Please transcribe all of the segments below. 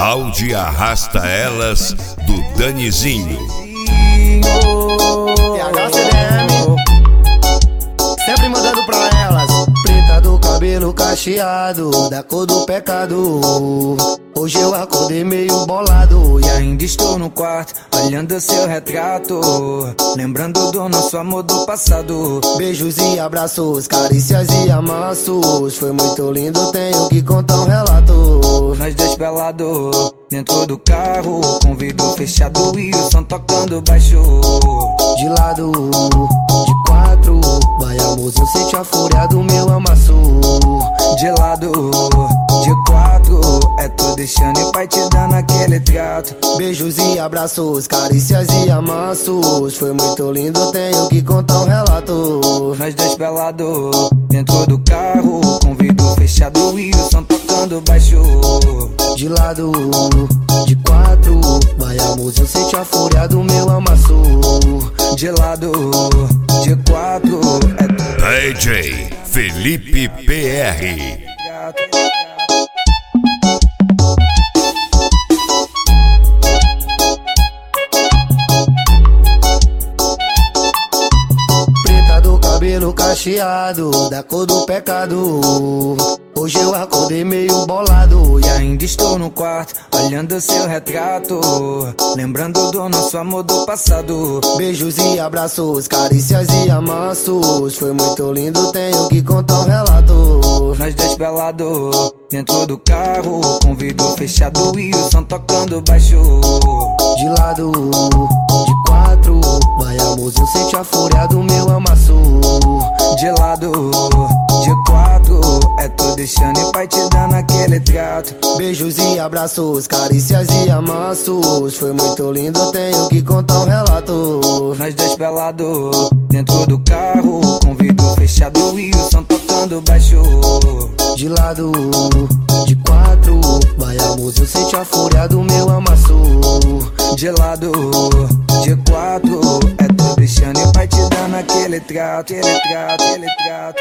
Áudio Arrasta Elas, do Danizinho. THCDM, sempre mandando pra elas. Preta do cabelo cacheado, da cor do pecado. Hoje eu acordei meio bolado e ainda estou no quarto, olhando seu retrato, lembrando do nosso amor do passado. Beijos e abraços, carícias e amassos. Foi muito lindo, tenho que contar um relato. Nós dois pelados, dentro do carro, com vidro fechado e o som tocando baixo. De lado, de quatro, vai amorzinho, sente a fúria do meu amasso. De lado, de quatro, é tu deixando e pai te dando aquele trato. Beijos e abraços, carícias e amassos. Foi muito lindo, tenho que contar um relato. Nós dois pelados, dentro do carro, com vidro fechado e o som tocando baixo. De lado, de quatro, vai amorzinho, sente a fúria do meu amasso. De lado, de quatro, é tu. DJ Felipe PR. Preta do cabelo cacheado, da cor do pecado. Hoje eu acordei meio bolado e ainda estou no quarto, olhando seu retrato, lembrando do nosso amor do passado. Beijos e abraços, carícias e amassos. Foi muito lindo, tenho que contar um relato. Nós dois pelados, dentro do carro, com vidro fechado e o som tocando baixo. De lado, de quatro, vai amorzinho, sente a fúria do meu amasso. De lado, de quatro, é tu deixando e pai te dando aquele trato. Beijos e abraços, carícias e amassos. Foi muito lindo, tenho que contar um relato. Nós dois pelados, dentro do carro, com vidro fechado e o som tocando baixo. De lado, de quatro, vai amorzinho, sente a fúria do meu amasso. De lado, de quatro, é tu deixando e pai te dando aquele trato, aquele trato, aquele trato.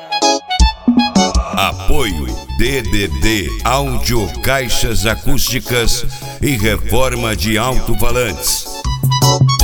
Apoio DDD Áudio Caixas Acústicas e Reforma de Alto-Falantes.